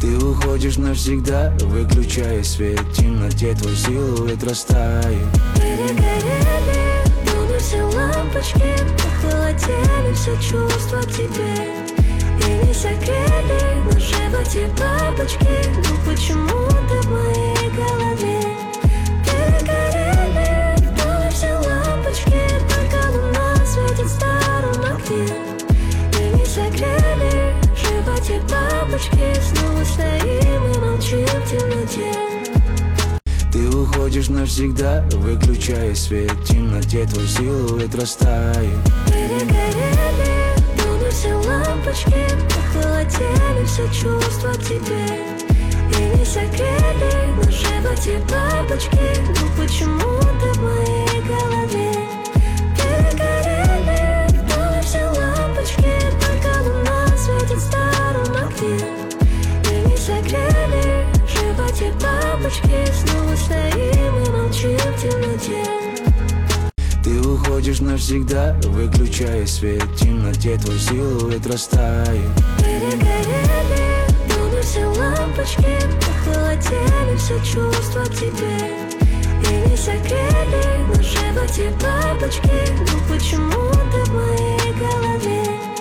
Ты уходишь навсегда, выключая свет. В темноте твой силуэт растает. Перегорели, но все лампочки похолодели, все чувства к тебе и не согрели на животе бабочки. Ну почему ты в моей голове? Перегорели, но все лампочки, только луна светит в старом окне и не согрели в животе бабочки. Снова стоим и молчим в темноте. Ты уходишь навсегда, выключая свет. В темноте твой силуэт растает. Перегорели, но все лампочки похолодели, все чувства к тебе и не согрели на животе бабочки. Ну почему ты в моей голове? Перегорели, но все лампочки, только луна светит в старом окне и не согрели в животе бабочки. Снова стоим и молчим в темноте. Ты уходишь навсегда, выключая свет. В темноте твой силуэт растает. Перегорели, но все лампочки похолодели, все чувства к тебе и не согрели на животе бабочки. Ну почему ты в моей голове?